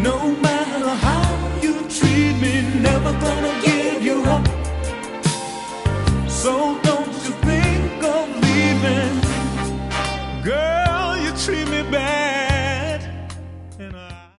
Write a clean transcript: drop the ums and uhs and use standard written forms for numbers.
No matter how you treat me, never gonna give